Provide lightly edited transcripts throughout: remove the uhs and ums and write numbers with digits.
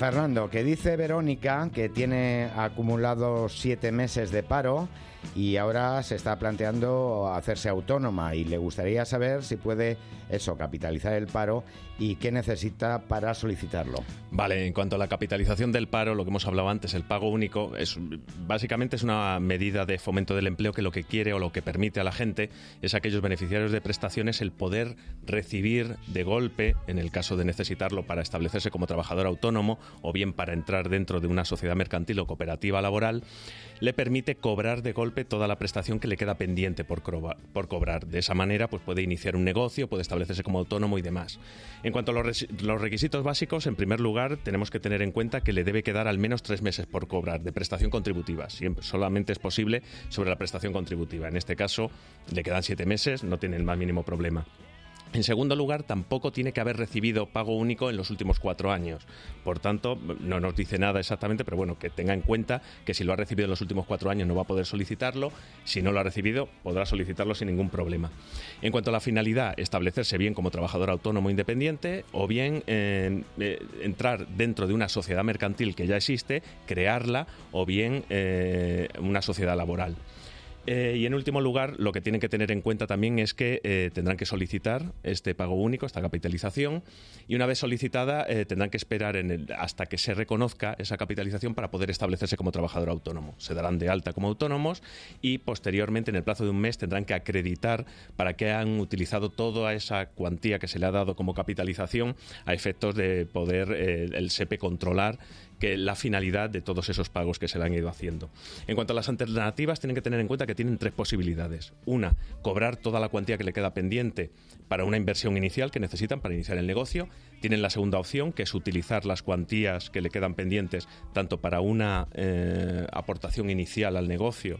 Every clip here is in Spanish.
Fernando, que dice Verónica que tiene acumulados 7 meses de paro y ahora se está planteando hacerse autónoma y le gustaría saber si puede capitalizar el paro y qué necesita para solicitarlo. Vale, en cuanto a la capitalización del paro, lo que hemos hablado antes, el pago único, básicamente es una medida de fomento del empleo que lo que quiere o lo que permite a la gente es a aquellos beneficiarios de prestaciones el poder recibir de golpe, en el caso de necesitarlo para establecerse como trabajador autónomo o bien para entrar dentro de una sociedad mercantil o cooperativa laboral, le permite cobrar de golpe toda la prestación que le queda pendiente por cobrar. De esa manera pues puede iniciar un negocio, puede establecerse como autónomo y demás. En cuanto a los requisitos básicos, en primer lugar tenemos que tener en cuenta que le debe quedar al menos 3 meses por cobrar de prestación contributiva. Solamente es posible sobre la prestación contributiva. En este caso le quedan 7 meses, no tiene el más mínimo problema. En segundo lugar, tampoco tiene que haber recibido pago único en los últimos 4 años. Por tanto, no nos dice nada exactamente, pero bueno, que tenga en cuenta que si lo ha recibido en los últimos 4 años no va a poder solicitarlo. Si no lo ha recibido, podrá solicitarlo sin ningún problema. En cuanto a la finalidad, establecerse bien como trabajador autónomo independiente o bien entrar dentro de una sociedad mercantil que ya existe, crearla o bien una sociedad laboral. Y en último lugar, lo que tienen que tener en cuenta también es que tendrán que solicitar este pago único, esta capitalización, y una vez solicitada tendrán que esperar hasta que se reconozca esa capitalización para poder establecerse como trabajador autónomo. Se darán de alta como autónomos y posteriormente, en el plazo de un mes, tendrán que acreditar para que han utilizado toda esa cuantía que se le ha dado como capitalización a efectos de poder el SEPE controlar que la finalidad de todos esos pagos que se le han ido haciendo. En cuanto a las alternativas, tienen que tener en cuenta que tienen 3 posibilidades. Una, cobrar toda la cuantía que le queda pendiente para una inversión inicial que necesitan para iniciar el negocio. Tienen la segunda opción, que es utilizar las cuantías que le quedan pendientes tanto para una aportación inicial al negocio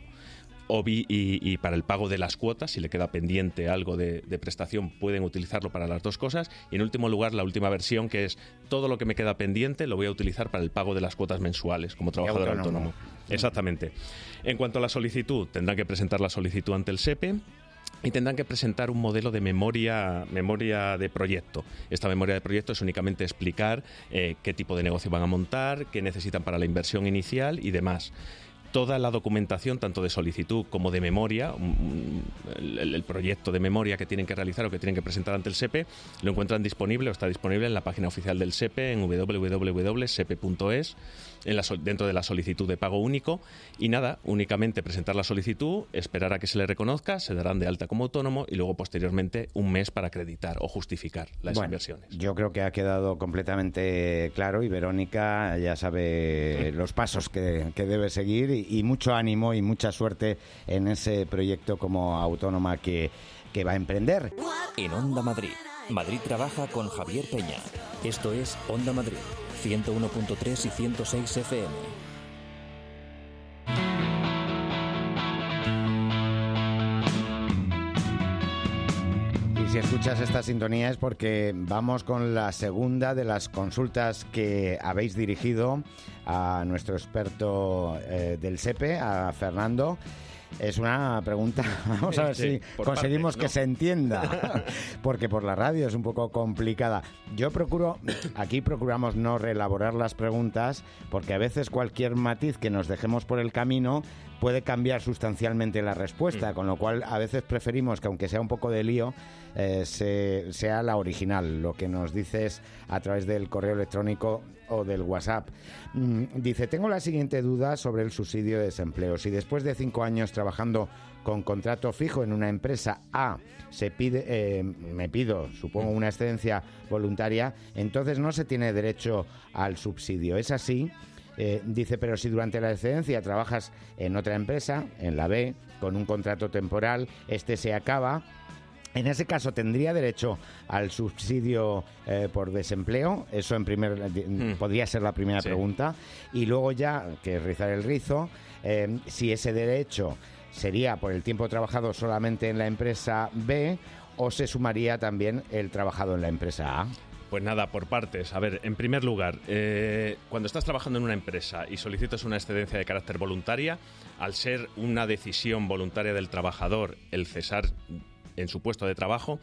y para el pago de las cuotas. Si le queda pendiente algo de prestación, pueden utilizarlo para las 2 cosas. Y en último lugar, la última versión, que es todo lo que me queda pendiente lo voy a utilizar para el pago de las cuotas mensuales como trabajador autónomo. Exactamente. En cuanto a la solicitud, tendrán que presentar la solicitud ante el SEPE y tendrán que presentar un modelo de memoria de proyecto. Esta memoria de proyecto es únicamente explicar qué tipo de negocio van a montar, qué necesitan para la inversión inicial y demás. Toda la documentación, tanto de solicitud como de memoria, el proyecto de memoria que tienen que realizar o que tienen que presentar ante el SEPE, lo encuentran disponible o está disponible en la página oficial del SEPE en www.sepe.es, dentro de la solicitud de pago único. Y nada, únicamente presentar la solicitud, esperar a que se le reconozca, se darán de alta como autónomo y luego posteriormente un mes para acreditar o justificar las inversiones. Yo creo que ha quedado completamente claro y Verónica ya sabe los pasos que debe seguir y mucho ánimo y mucha suerte en ese proyecto como autónoma que va a emprender. En Onda Madrid, Madrid trabaja con Javier Peña. Esto es Onda Madrid, 101.3 y 106 FM. Y si escuchas esta sintonía es porque vamos con la segunda de las consultas que habéis dirigido a nuestro experto del SEPE, a Fernando. Es una pregunta, vamos a ver si conseguimos que se entienda, porque por la radio es un poco complicada. Aquí procuramos no reelaborar las preguntas, porque a veces cualquier matiz que nos dejemos por el camino puede cambiar sustancialmente la respuesta, con lo cual a veces preferimos que, aunque sea un poco de lío, sea la original, lo que nos dices a través del correo electrónico o del WhatsApp. Dice, tengo la siguiente duda sobre el subsidio de desempleo. Si después de 5 años trabajando con contrato fijo en una empresa A me pido, supongo, una excedencia voluntaria, entonces no se tiene derecho al subsidio. ¿Es así? Dice, pero si durante la excedencia trabajas en otra empresa, en la B, con un contrato temporal, este se acaba, en ese caso, ¿tendría derecho al subsidio por desempleo? Eso podría ser la primera pregunta. Y luego ya, que es rizar el rizo, si ese derecho sería por el tiempo trabajado solamente en la empresa B o se sumaría también el trabajado en la empresa A. Pues nada, por partes. A ver, en primer lugar, cuando estás trabajando en una empresa y solicitas una excedencia de carácter voluntaria, al ser una decisión voluntaria del trabajador el cesar en su puesto de trabajo,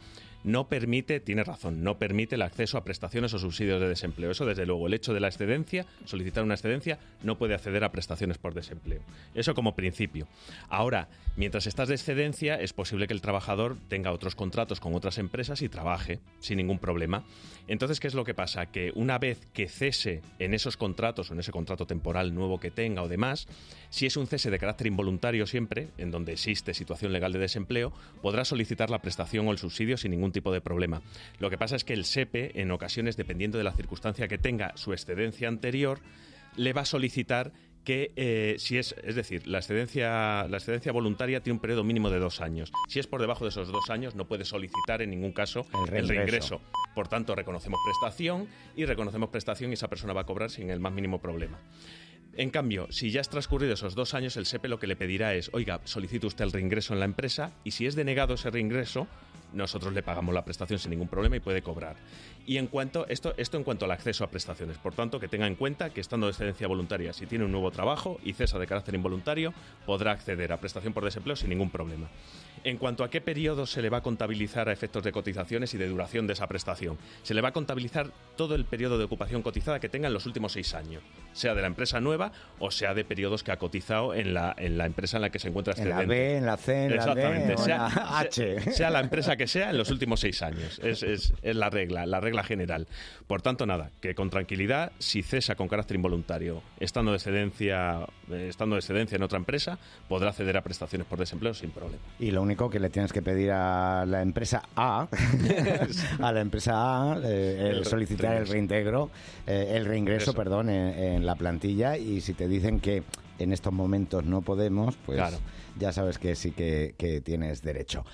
no permite, tiene razón, no permite el acceso a prestaciones o subsidios de desempleo. Eso, desde luego, el hecho de la excedencia, solicitar una excedencia, no puede acceder a prestaciones por desempleo. Eso como principio. Ahora, mientras estás de excedencia, es posible que el trabajador tenga otros contratos con otras empresas y trabaje sin ningún problema. Entonces, ¿qué es lo que pasa? Que una vez que cese en esos contratos o en ese contrato temporal nuevo que tenga o demás, si es un cese de carácter involuntario siempre, en donde existe situación legal de desempleo, podrá solicitar la prestación o el subsidio sin ningún tipo de problema. Lo que pasa es que el SEPE, en ocasiones, dependiendo de la circunstancia que tenga su excedencia anterior, le va a solicitar que es decir, la excedencia voluntaria tiene un periodo mínimo de 2 años. Si es por debajo de esos 2 años, no puede solicitar en ningún caso el reingreso. Por tanto, reconocemos prestación y esa persona va a cobrar sin el más mínimo problema. En cambio, si ya has transcurrido esos 2 años, el SEPE lo que le pedirá es, oiga, solicite usted el reingreso en la empresa, y si es denegado ese reingreso, nosotros le pagamos la prestación sin ningún problema y puede cobrar. Y en cuanto esto en cuanto al acceso a prestaciones, por tanto, que tenga en cuenta que estando de excedencia voluntaria, si tiene un nuevo trabajo y cesa de carácter involuntario, podrá acceder a prestación por desempleo sin ningún problema. En cuanto a qué periodo se le va a contabilizar a efectos de cotizaciones y de duración de esa prestación, se le va a contabilizar todo el periodo de ocupación cotizada que tenga en los últimos 6 años, sea de la empresa nueva o sea de periodos que ha cotizado en la empresa en la que se encuentra excedente. En la B, en la C, en la D, sea, en la H. Sea la empresa que sea en los últimos 6 años. Es la regla general. Por tanto, nada, que con tranquilidad, si cesa con carácter involuntario, estando de excedencia en otra empresa, podrá acceder a prestaciones por desempleo sin problema. Y lo único que le tienes que pedir a la empresa A, solicitar el reingreso, en la plantilla, y si te dicen que en estos momentos no podemos, pues claro, ya sabes que sí que tienes derecho.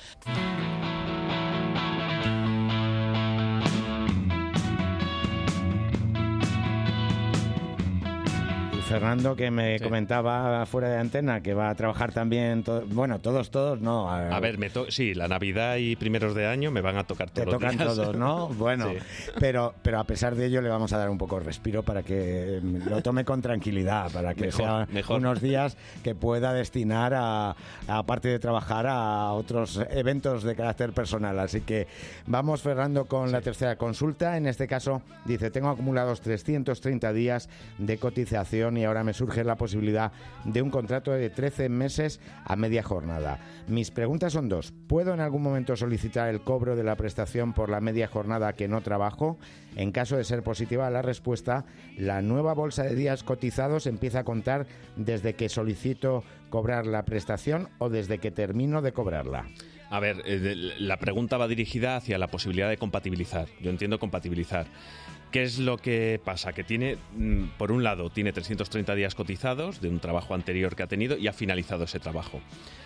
Fernando, que me comentaba fuera de antena que va a trabajar también, todos no. A ver, sí, la Navidad y primeros de año me van a tocar todos los días. Te tocan todos, ¿no? Bueno, sí. pero a pesar de ello le vamos a dar un poco de respiro para que lo tome con tranquilidad, para que sea unos días que pueda destinar aparte de trabajar, a otros eventos de carácter personal. Así que vamos, Fernando, con la tercera consulta. En este caso, dice, tengo acumulados 330 días de cotización y ahora me surge la posibilidad de un contrato de 13 meses a media jornada. Mis preguntas son 2. ¿Puedo en algún momento solicitar el cobro de la prestación por la media jornada que no trabajo? En caso de ser positiva la respuesta, la nueva bolsa de días cotizados empieza a contar desde que solicito cobrar la prestación o desde que termino de cobrarla. A ver, la pregunta va dirigida hacia la posibilidad de compatibilizar. Yo entiendo compatibilizar. ¿Qué es lo que pasa? Que tiene, por un lado, tiene 330 días cotizados de un trabajo anterior que ha tenido y ha finalizado ese trabajo.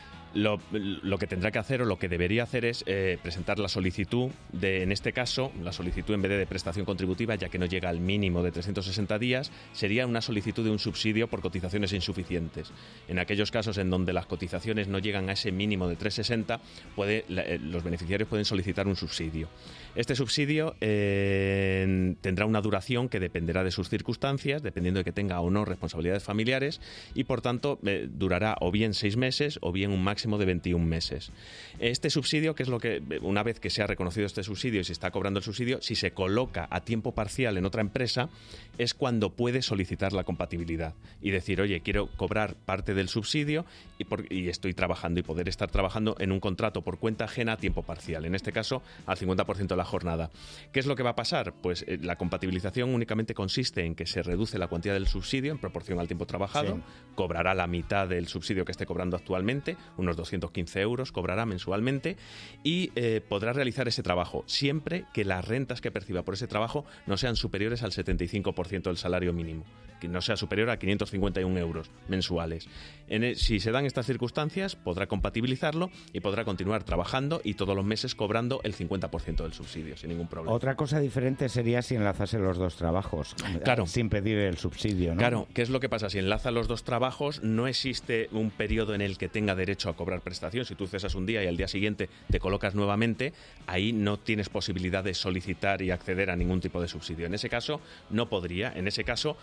Lo que tendrá que hacer o lo que debería hacer es presentar la solicitud en este caso, la solicitud en vez de prestación contributiva, ya que no llega al mínimo de 360 días, sería una solicitud de un subsidio por cotizaciones insuficientes. En aquellos casos en donde las cotizaciones no llegan a ese mínimo de 360, los beneficiarios pueden solicitar un subsidio. Este subsidio tendrá una duración que dependerá de sus circunstancias, dependiendo de que tenga o no responsabilidades familiares, y por tanto durará o bien 6 meses o bien un máximo de 21 meses. Este subsidio, que es lo que, una vez que se ha reconocido este subsidio y se está cobrando el subsidio, si se coloca a tiempo parcial en otra empresa, es cuando puede solicitar la compatibilidad y decir, oye, quiero cobrar parte del subsidio y estoy trabajando, y poder estar trabajando en un contrato por cuenta ajena a tiempo parcial, en este caso al 50% de la jornada. ¿Qué es lo que va a pasar? Pues la compatibilización únicamente consiste en que se reduce la cuantía del subsidio en proporción al tiempo trabajado, cobrará la mitad del subsidio que esté cobrando actualmente, unos 215 euros cobrará mensualmente, y podrá realizar ese trabajo siempre que las rentas que perciba por ese trabajo no sean superiores al 75% del salario mínimo, que no sea superior a 551 euros mensuales. Si se dan estas circunstancias, podrá compatibilizarlo y podrá continuar trabajando y todos los meses cobrando el 50% del subsidio sin ningún problema. Otra cosa diferente sería si enlazase los dos trabajos, claro, sin pedir el subsidio, ¿no? Claro, ¿qué es lo que pasa? Si enlaza los dos trabajos, no existe un periodo en el que tenga derecho a cobrar prestación. Si tú cesas un día y al día siguiente te colocas nuevamente, ahí no tienes posibilidad de solicitar y acceder a ningún tipo de subsidio. En ese caso, no podría. En ese caso, lo que pasaría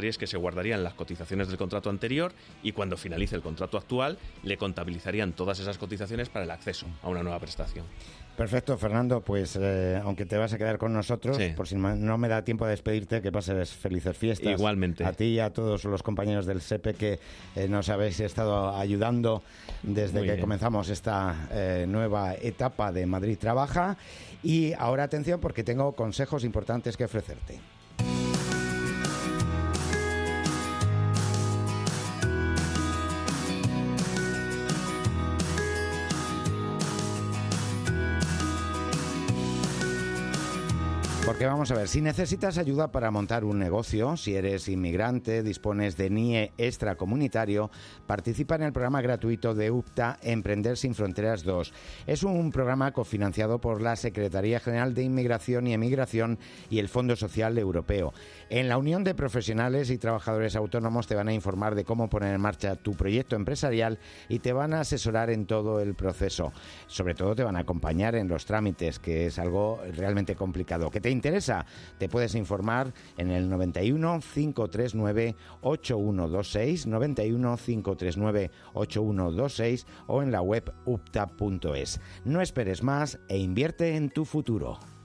pasaría es que se guardarían las cotizaciones del contrato anterior y cuando finalice el contrato actual le contabilizarían todas esas cotizaciones para el acceso a una nueva prestación. Perfecto, Fernando, pues aunque te vas a quedar con nosotros, Sí. por si no me da tiempo de despedirte, que pases felices fiestas. Igualmente. A ti y a todos los compañeros del SEPE que nos habéis estado ayudando desde Muy que bien. comenzamos esta nueva etapa de Madrid Trabaja. Y ahora atención porque tengo consejos importantes que ofrecerte. Porque vamos a ver, si necesitas ayuda para montar un negocio, si eres inmigrante, dispones de NIE extracomunitario, participa en el programa gratuito de UPTA Emprender sin Fronteras 2. Es un programa cofinanciado por la Secretaría General de Inmigración y Emigración y el Fondo Social Europeo. En la Unión de Profesionales y Trabajadores Autónomos te van a informar de cómo poner en marcha tu proyecto empresarial y te van a asesorar en todo el proceso. Sobre todo te van a acompañar en los trámites, que es algo realmente complicado. ¿Qué te interesa? Te puedes informar en el 91 539 8126, 91 539 8126 o en la web upta.es. No esperes más e invierte en tu futuro.